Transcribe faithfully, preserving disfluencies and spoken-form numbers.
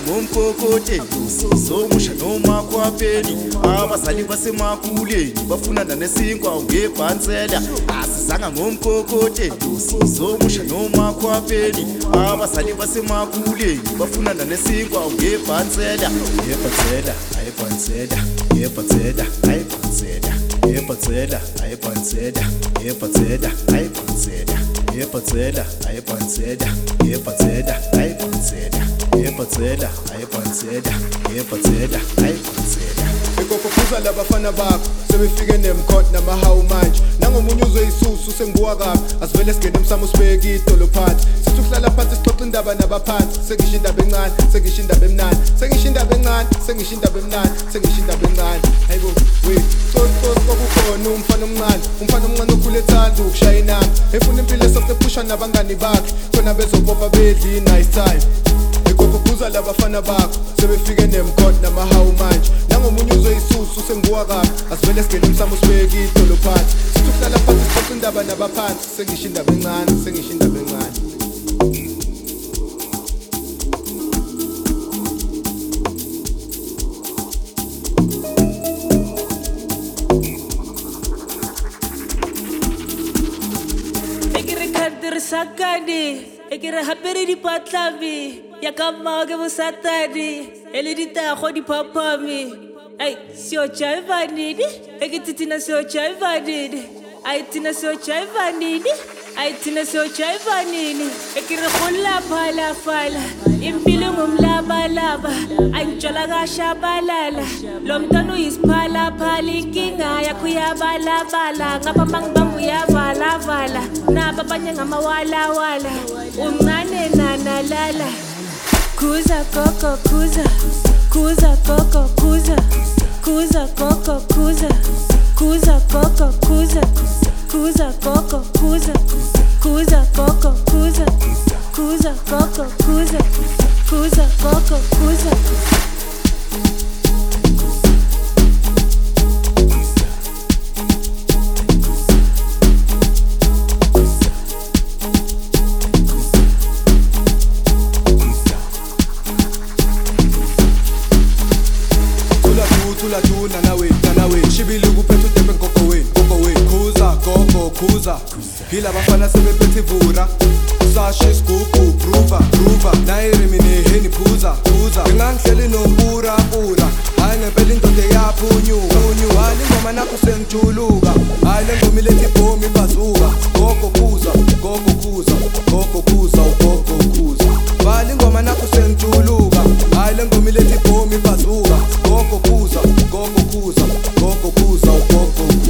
ngomkokote somusha noma kwapheli abazali basemakuleni bafuna nesinkwa ngebhansela asizanga ngomkokote somusha noma kwapheli abazali basemakuleni bafuna nesinkwa ngebhansela yebhansela ayibhansela yebhansela ayibhansela yebhansela ayibhansela yebhansela ayibhansela yebhansela ayibhansela yebhansela ayibhansela yebhansela ayibhansela yebhansela ayibhansela Ikophuza labafana bakho sebefike nemkhot namahawu manje nangomunye uzwe isusu sengibuka kabi asivele singene emsamo sibeke idolo phansi sithi ukuhlala phansi sixoxa indaba nabaphansi sengisho indaba encane sengisho indaba emnani sengisho indaba encane sengisho indaba emnani sengisho indaba encane hayibo we so kokukhona umfana omncane umfana omncane okhule ethanda ukushaya inamba efuna impilo esosephusha nabangani bakhe khona bezobopha bedli nice time Ikophuza labafana bakho sebefike nemkhot namahawu manje nangomunye uzwe isusu sengibuka kabi asivele singene emsamo sibeke idolo phansi sithi ukuhlala phansi sixoxa indaba nabaphansi sengisho indaba encane sengisho indaba encane Sakadi, ekere hapere di patlavi, ya kama ke busatadi, ele di tago di papami. Ay, sio chaiva nidi, ekititina sio chaiva nidi, ay tina sio chaiva nidi, ay tina sio chaiva nidi, ekere khula phala phala, impilo ngumlaba laba, anjola gasha balala, lomntwana uyisiphala phala inkinga yakho yabalabala, ngapha mangibamba uyavala vala. Naba abanye ngamawala wala uncane nanalala kuza koko kuza kuza koko kuza kuza koko kuza kuza koko kuza kuza koko kuza kuza koko kuza kuza koko kuza kuza koko kuza Tula tuna nawe nawe shibili kuphethe udepe nkoko wenu nkoko wenu kuza gogo kuza hila bafana sebephethe ivura sashi scoop prova prova nairimine heni phuza phuza ngangihleli nombura bura hayi ngempela indoda yaphunyuka punyuka hali ngoma nakho sengijuluka hayi lengoma ilethi bomb ibazuka gogo kuza gogo kuza gogo kuza ugogo kuza hali ngoma nakho sengijuluka hayi lengoma ilethi bomb ibazuka gogo kuza gogo kuza gogo kuza ugogo